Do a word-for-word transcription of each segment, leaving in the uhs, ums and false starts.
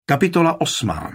Kapitola osmá.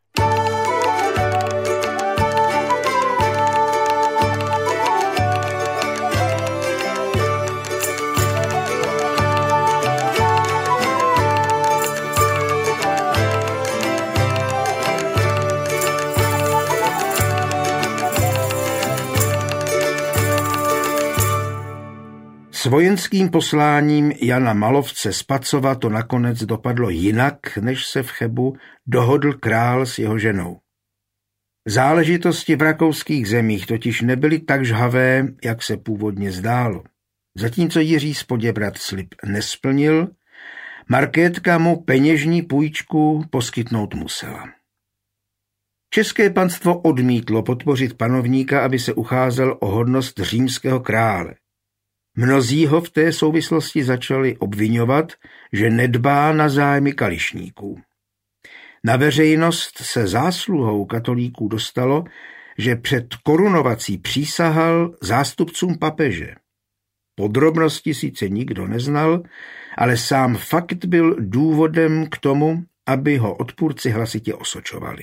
S vojenským posláním Jana Malovce z Pacova to nakonec dopadlo jinak, než se v Chebu dohodl král s jeho ženou. Záležitosti v rakouských zemích totiž nebyly tak žhavé, jak se původně zdálo. Zatímco Jiří z Poděbrad slib nesplnil, Markétka mu peněžní půjčku poskytnout musela. České panstvo odmítlo podpořit panovníka, aby se ucházel o hodnost římského krále. Mnozí ho v té souvislosti začali obviňovat, že nedbá na zájmy kališníků. Na veřejnost se zásluhou katolíků dostalo, že před korunovací přísahal zástupcům papeže. Podrobnosti sice nikdo neznal, ale sám fakt byl důvodem k tomu, aby ho odpůrci hlasitě osočovali.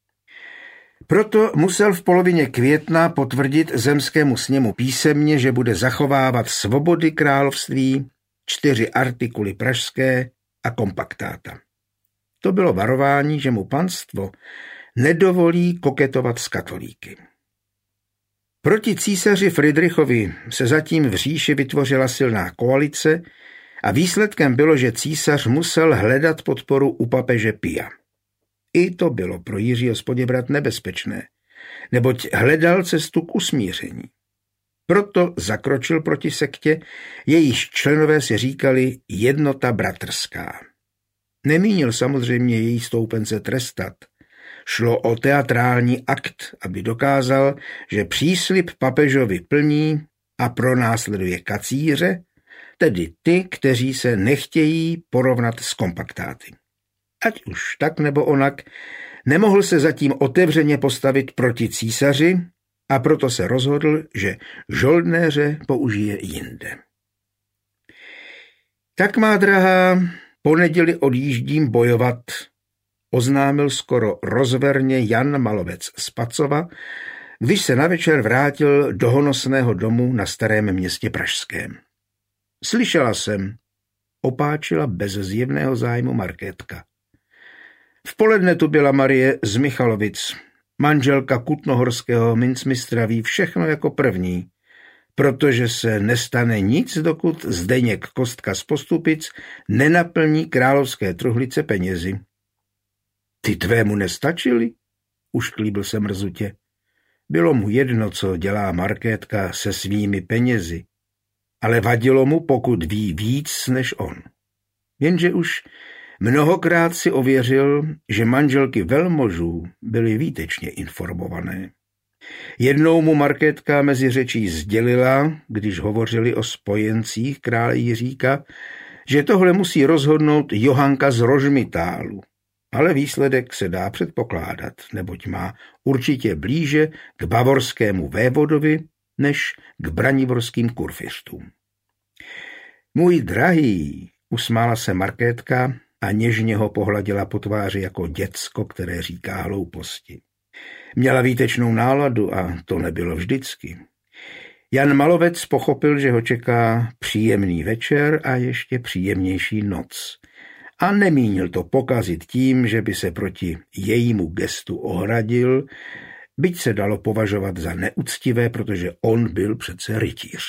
Proto musel v polovině května potvrdit zemskému sněmu písemně, že bude zachovávat svobody království, čtyři artikuly pražské a kompaktáta. To bylo varování, že mu panstvo nedovolí koketovat s katolíky. Proti císaři Fridrichovi se zatím v říši vytvořila silná koalice a výsledkem bylo, že císař musel hledat podporu u papeže Pia. I to bylo pro Jiřího z Poděbrad nebezpečné, neboť hledal cestu k usmíření. Proto zakročil proti sektě, jejíž členové si říkali jednota bratrská. Nemínil samozřejmě její stoupence trestat. Šlo o teatrální akt, aby dokázal, že příslib papežovi plní a pronásleduje kacíře, tedy ty, kteří se nechtějí porovnat s kompaktáty. Ať už tak nebo onak, nemohl se zatím otevřeně postavit proti císaři a proto se rozhodl, že žoldnéře použije jinde. Tak, má drahá, po neděli odjíždím bojovat, oznámil skoro rozverně Jan Malovec z Pacova, když se navečer vrátil do honosného domu na Starém Městě pražském. Slyšela jsem, opáčila bez zjevného zájmu Markétka. V poledne tu byla Marie z Michalovic, manželka kutnohorského mincmistra, ví všechno jako první, protože se nestane nic, dokud Zdeněk Kostka z Postupic nenaplní královské truhlice penězi. Ty tvému nestačily? Ušklíbil se mrzutě. Bylo mu jedno, co dělá Markétka se svými penězi, ale vadilo mu, pokud ví víc než on. Jenže už mnohokrát si ověřil, že manželky velmožů byly výtečně informované. Jednou mu Markétka mezi řečí sdělila, když hovořili o spojencích krále Jiříka, že tohle musí rozhodnout Johanka z Rožmitálu, ale výsledek se dá předpokládat, neboť má určitě blíže k bavorskému vévodovi než k braniborským kurfiřtům. Můj drahý, usmála se Markétka a něžně ho pohladila po tváři jako děcko, které říká hlouposti. Měla výtečnou náladu a to nebylo vždycky. Jan Malovec pochopil, že ho čeká příjemný večer a ještě příjemnější noc. A nemínil to pokazit tím, že by se proti jejímu gestu ohradil, byť se dalo považovat za neúctivé, protože on byl přece rytíř.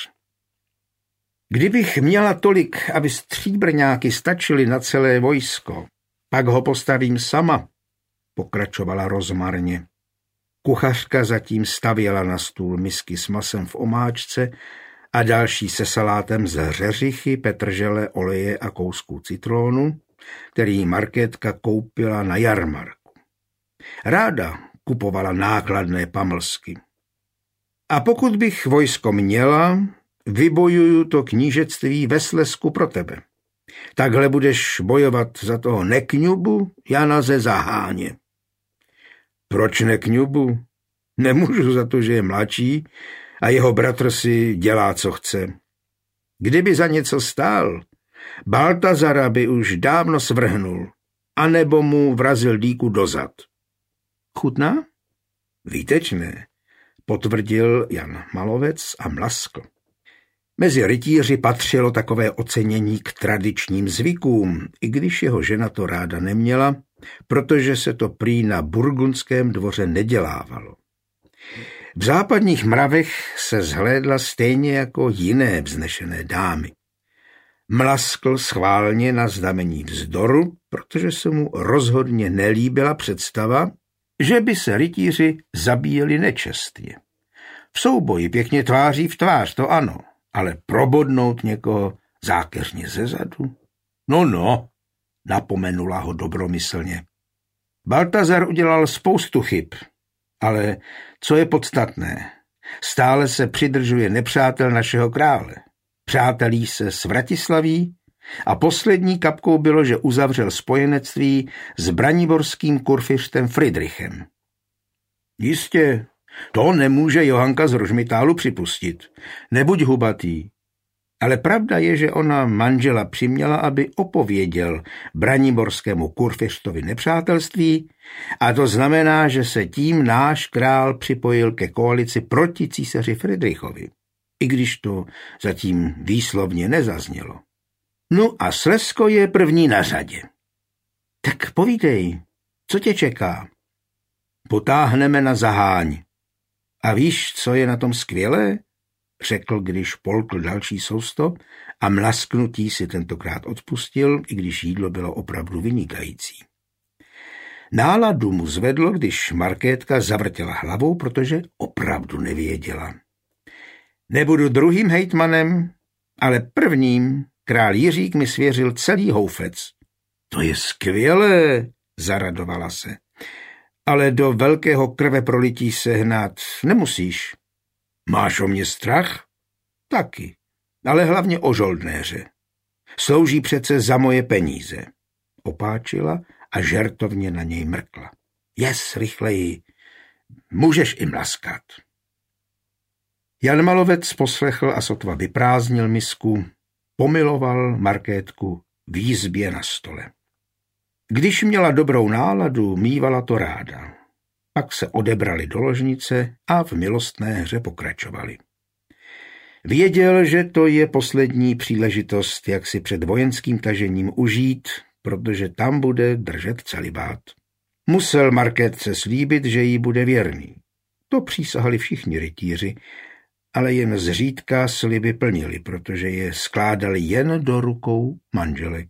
Kdybych měla tolik, aby stříbrňáky stačily na celé vojsko, pak ho postavím sama, pokračovala rozmarně. Kuchařka zatím stavěla na stůl misky s masem v omáčce a další se salátem z řeřichy, petržele, oleje a kousků citrónu, který Markétka koupila na jarmarku. Ráda kupovala nákladné pamlsky. A pokud bych vojsko měla, vybojuju to knížectví ve Slezsku pro tebe. Takhle budeš bojovat za toho nekňubu Jana ze Zaháně. Proč nekňubu? Nemůžu za to, že je mladší a jeho bratr si dělá, co chce. Kdyby za něco stál, Baltazara by už dávno svrhnul. anebo mu vrazil dýku dozad. Chutná? Výtečné, potvrdil Jan Malovec a mlaskl. Mezi rytíři patřilo takové ocenění k tradičním zvykům, i když jeho žena to ráda neměla, protože se to prý na burgundském dvoře nedělávalo. V západních mravech se zhlédla stejně jako jiné vznešené dámy. Mlaskl schválně na znamení vzdoru, protože se mu rozhodně nelíbila představa, že by se rytíři zabíjeli nečestně. V souboji pěkně tváří v tvář, to ano, ale probodnout někoho zákeřně zezadu? No, no, napomenula ho dobromyslně. Baltazar udělal spoustu chyb, ale co je podstatné, stále se přidržuje nepřátel našeho krále. Přátelí se s Vratislaví a poslední kapkou bylo, že uzavřel spojenectví s braniborským kurfiřtem Fridrichem. Jistě, to nemůže Johanka z Rožmitálu připustit. Nebuď hubatý. Ale pravda je, že ona manžela přiměla, aby opověděl braniborskému kurfiřtovi nepřátelství, a to znamená, že se tím náš král připojil ke koalici proti císaři Fridrichovi, i když to zatím výslovně nezaznělo. No a Slezsko je první na řadě. Tak povídej, co tě čeká? Potáhneme na Zaháň. A víš, co je na tom skvělé? Řekl, když polkl další sousto a mlasknutí si tentokrát odpustil, i když jídlo bylo opravdu vynikající. Náladu mu zvedlo, když Markétka zavrtěla hlavou, protože opravdu nevěděla. Nebudu druhým hejtmanem, ale prvním. Král Jiřík mi svěřil celý houfec. To je skvělé, zaradovala se. Ale do velkého krve prolití se hnát nemusíš. Máš o mě strach? Taky, ale hlavně o žoldnéře. Slouží přece za moje peníze. Opáčila a žertovně na něj mrkla. Jes, rychleji, můžeš i mlaskat. Jan Malovec poslechl a sotva vyprázdnil misku, pomiloval Markétku v jízbě na stole. Když měla dobrou náladu, mívala to ráda. Pak se odebrali do ložnice a v milostné hře pokračovali. Věděl, že to je poslední příležitost, jak si před vojenským tažením užít, protože tam bude držet celibát. Musel Markétce slíbit, že jí bude věrný. To přísahali všichni rytíři, ale jen zřídka sliby plnili, protože je skládali jen do rukou manželek.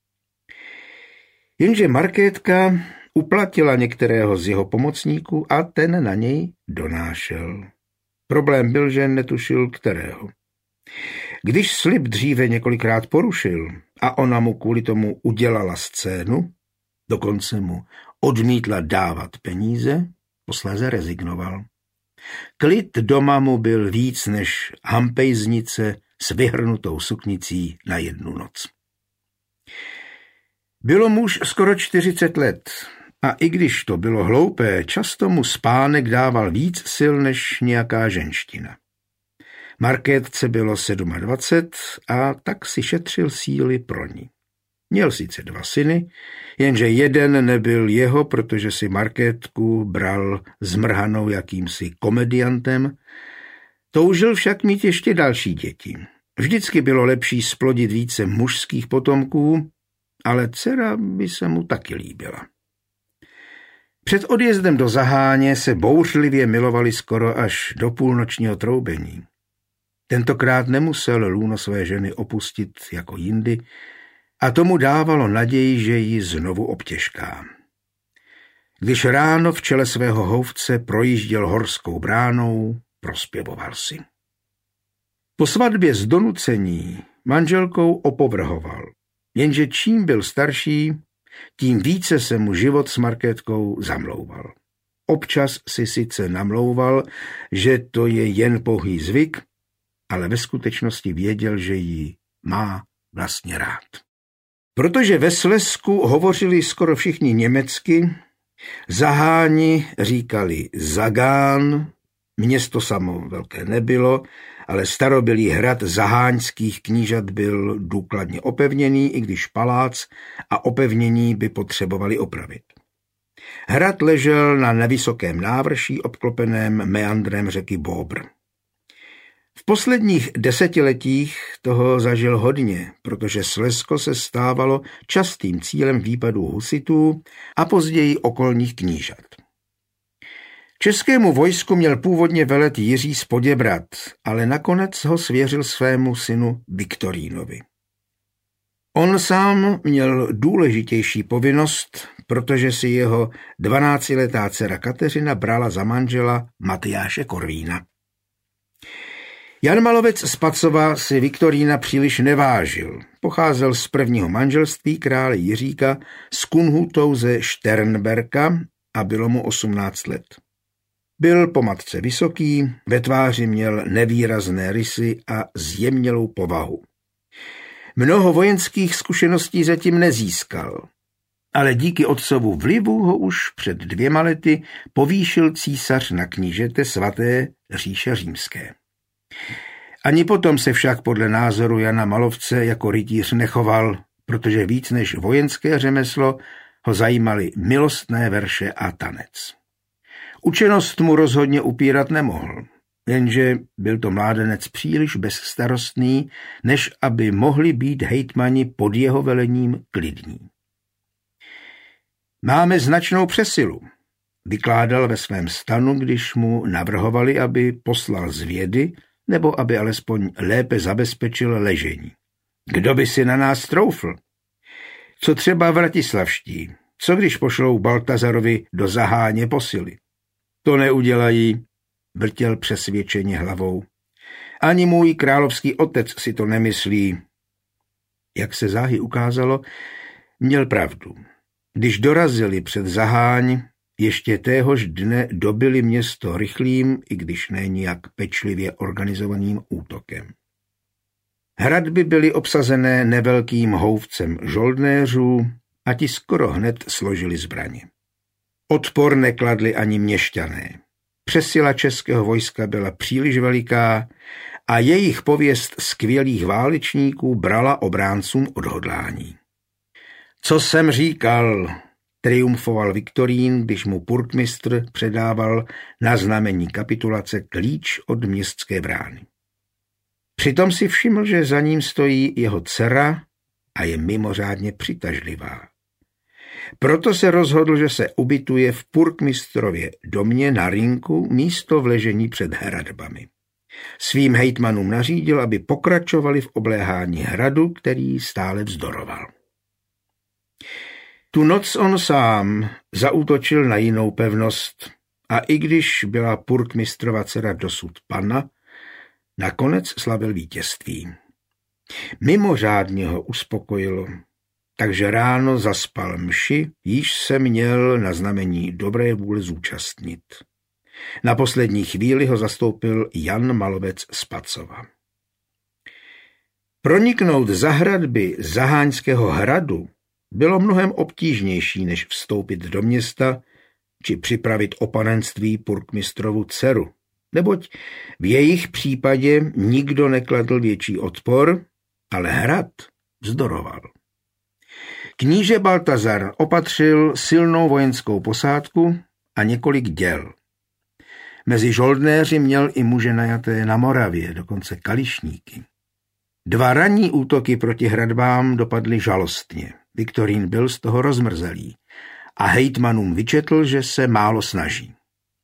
Jenže Markétka uplatila některého z jeho pomocníků a ten na něj donášel. Problém byl, že netušil kterého. Když slib dříve několikrát porušil a ona mu kvůli tomu udělala scénu, dokonce mu odmítla dávat peníze, posléze rezignoval. Klid doma mu byl víc než hampejznice s vyhrnutou suknicí na jednu noc. Bylo muž skoro čtyřicet let a i když to bylo hloupé, často mu spánek dával víc sil než nějaká ženština. Markétce bylo dvacet sedm a tak si šetřil síly pro ní. Měl sice dva syny, jenže jeden nebyl jeho, protože si Markétku bral zmrhanou jakýmsi komediantem. Toužil však mít ještě další děti. Vždycky bylo lepší splodit více mužských potomků, ale dcera by se mu taky líbila. Před odjezdem do Zaháně se bouřlivě milovali skoro až do půlnočního troubení. Tentokrát nemusel lůno své ženy opustit jako jindy a tomu dávalo naději, že ji znovu obtěžká. Když ráno v čele svého houfce projížděl horskou bránou, prospěvoval si. Po svatbě z donucení manželkou opovrhoval, jenže čím byl starší, tím více se mu život s Markétkou zamlouval. Občas si sice namlouval, že to je jen pouhý zvyk, ale ve skutečnosti věděl, že ji má vlastně rád. Protože ve Slezsku hovořili skoro všichni německy, Zaháni říkali Zagán, město samo velké nebylo ale starobylý hrad zaháňských knížat byl důkladně opevněný, i když palác a opevnění by potřebovali opravit. Hrad ležel na nevysokém návrší obklopeném meandrem řeky Bóbr. V posledních desetiletích toho zažil hodně, protože Slezsko se stávalo častým cílem výpadů husitů a později okolních knížat. Českému vojsku měl původně velet Jiří z Poděbrad, ale nakonec ho svěřil svému synu Viktorínovi. On sám měl důležitější povinnost, protože si jeho dvanáctiletá dcera Kateřina brala za manžela Matyáše Korvína. Jan Malovec z Pacova si Viktorína příliš nevážil. Pocházel z prvního manželství krále Jiříka s Kunhutou ze Šternberka a bylo mu osmnáct let. Byl po matce vysoký, ve tváři měl nevýrazné rysy a zjemnělou povahu. Mnoho vojenských zkušeností zatím nezískal, ale díky otcovu vlivu ho už před dvěma lety povýšil císař na knížete svaté říše římské. Ani potom se však podle názoru Jana Malovce jako rytíř nechoval, protože víc než vojenské řemeslo ho zajímaly milostné verše a tanec. Učenost mu rozhodně upírat nemohl, jenže byl to mládenec příliš bezstarostný, než aby mohli být hejtmani pod jeho velením klidní. Máme značnou přesilu, vykládal ve svém stanu, když mu navrhovali, aby poslal zvědy nebo aby alespoň lépe zabezpečil ležení. Kdo by si na nás troufl? Co třeba vratislavští? Co když pošlou Baltazarovi do Zaháně posily? To neudělají, vrtěl přesvědčeně hlavou. Ani můj královský otec si to nemyslí. Jak se záhy ukázalo, měl pravdu. Když dorazili před Zaháň, ještě téhož dne dobili město rychlým, i když ne nijak pečlivě organizovaným útokem. Hradby byly obsazené nevelkým houfcem žoldnéřů a ti skoro hned složili zbraně. Odpor nekladli ani měšťané. Přesila českého vojska byla příliš veliká a jejich pověst skvělých válečníků brala obráncům odhodlání. Co jsem říkal, triumfoval Viktorín, když mu purkmistr předával na znamení kapitulace klíč od městské brány. Přitom si všiml, že za ním stojí jeho dcera a je mimořádně přitažlivá. Proto se rozhodl, že se ubytuje v purkmistrově domě na rynku místo v ležení před hradbami. Svým hejtmanům nařídil, aby pokračovali v obléhání hradu, který stále vzdoroval. Tu noc on sám zaútočil na jinou pevnost a i když byla purkmistrova dcera dosud panna, nakonec slavil vítězství. Mimořádně ho uspokojilo, takže ráno zaspal mši, již se měl na znamení dobré vůle zúčastnit. Na poslední chvíli ho zastoupil Jan Malovec z Pacova. Proniknout za hradby Zaháňského hradu bylo mnohem obtížnější, než vstoupit do města či připravit o panenství purkmistrovu dceru, neboť v jejich případě nikdo nekladl větší odpor, ale hrad vzdoroval. Kníže Baltazar opatřil silnou vojenskou posádku a několik děl. Mezi žoldnéři měl i muže najaté na Moravě, dokonce kališníky. Dva ranní útoky proti hradbám dopadly žalostně. Viktorín byl z toho rozmrzelý a hejtmanům vyčetl, že se málo snaží.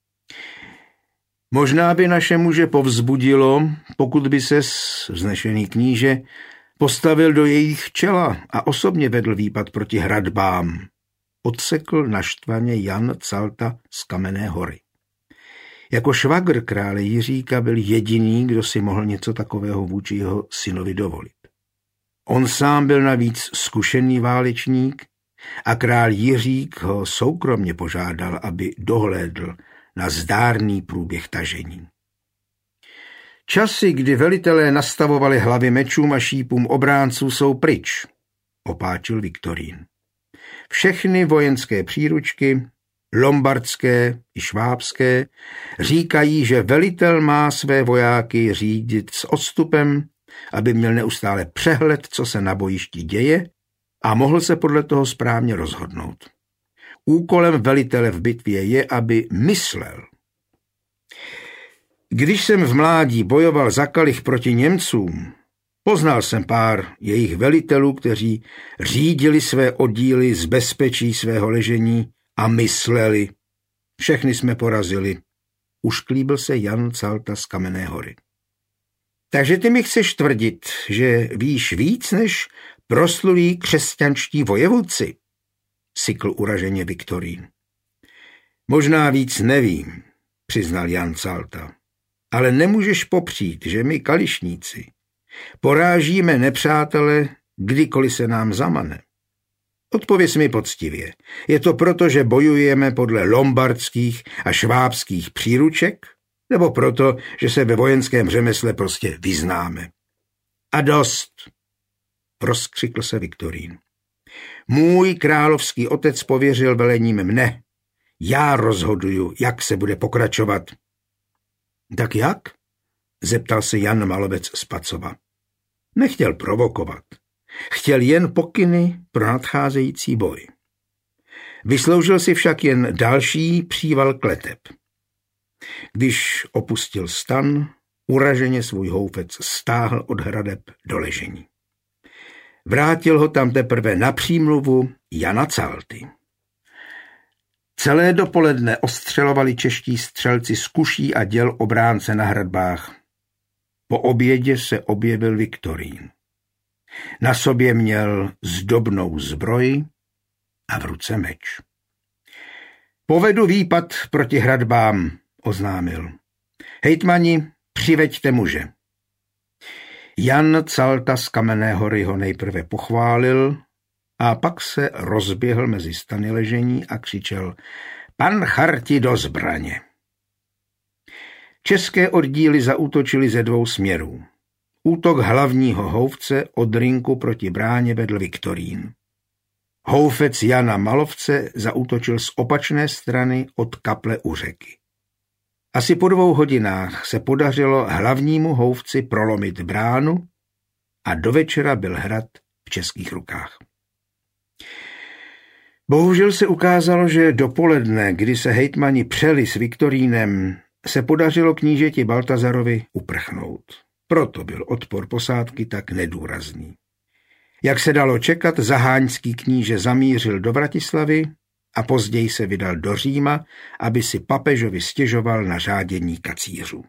Možná by naše muže povzbudilo, pokud by se vznešený kníže postavil do jejich čela a osobně vedl výpad proti hradbám, odsekl naštvaně Jan Calta z Kamenné Hory. Jako švagr krále Jiříka byl jediný, kdo si mohl něco takového vůči jeho synovi dovolit. On sám byl navíc zkušený válečník a král Jiřík ho soukromně požádal, aby dohlédl na zdárný průběh tažení. Časy, kdy velitelé nastavovali hlavy mečům a šípům obránců, jsou pryč, opáčil Viktorín. Všechny vojenské příručky, lombardské i švábské, říkají, že velitel má své vojáky řídit s odstupem, aby měl neustále přehled, co se na bojišti děje a mohl se podle toho správně rozhodnout. Úkolem velitele v bitvě je, aby myslel. Když jsem v mládí bojoval za kalich proti Němcům, poznal jsem pár jejich velitelů, kteří řídili své oddíly z bezpečí svého ležení a mysleli. Všechny jsme porazili. Ušklíbil se Jan Calta z Kamenné Hory. Takže ty mi chceš tvrdit, že víš víc než proslulí křesťanští vojevůdci? Sykl uraženě Viktorín. Možná víc nevím, přiznal Jan Calta, ale nemůžeš popřít, že my kališníci porážíme nepřátele, kdykoliv se nám zamane. Odpověz mi poctivě. Je to proto, že bojujeme podle lombardských a švábských příruček, nebo proto, že se ve vojenském řemesle prostě vyznáme? A dost, rozkřikl se Viktorín. Můj královský otec pověřil velením mne. Já rozhoduju, jak se bude pokračovat. Tak jak? Zeptal se Jan Malovec z Pacova. Nechtěl provokovat. Chtěl jen pokyny pro nadcházející boj. Vysloužil si však jen další příval kleteb. Když opustil stan, uraženě svůj houfec stáhl od hradeb do ležení. Vrátil ho tam teprve na přímluvu Jana Calty. Celé dopoledne ostřelovali čeští střelci z kuší a děl obránce na hradbách. Po obědě se objevil Viktorín. Na sobě měl zdobnou zbroj a v ruce meč. Povedu výpad proti hradbám, oznámil. Hejtmani, přiveďte muže. Jan Calta z Kamenné Hory ho nejprve pochválil a pak se rozběhl mezi stany ležení a křičel: Pan Charti do zbraně! České oddíly zaútočily ze dvou směrů. Útok hlavního houfce od rynku proti bráně vedl Viktorín. Houfec Jana Malovce zaútočil z opačné strany od kaple u řeky. Asi po dvou hodinách se podařilo hlavnímu houfci prolomit bránu a do večera byl hrad v českých rukách. Bohužel se ukázalo, že dopoledne, kdy se hejtmani přeli s Viktorínem, se podařilo knížeti Baltazarovi uprchnout. Proto byl odpor posádky tak nedůrazný. Jak se dalo čekat, zaháňský kníže zamířil do Vratislavy a později se vydal do Říma, aby si papežovi stěžoval na řádění kacířů.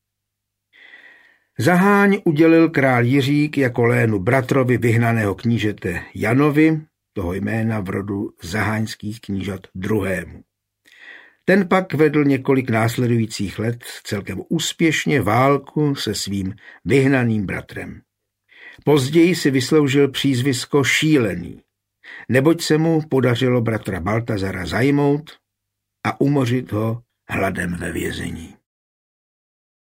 Zaháň udělil král Jiřík jako lénu bratrovi vyhnaného knížete Janovi, toho jména v rodu zaháňských knížat druhému. Ten pak vedl několik následujících let celkem úspěšně válku se svým vyhnaným bratrem. Později si vysloužil přízvisko Šílený, neboť se mu podařilo bratra Baltazara zajmout a umořit ho hladem ve vězení.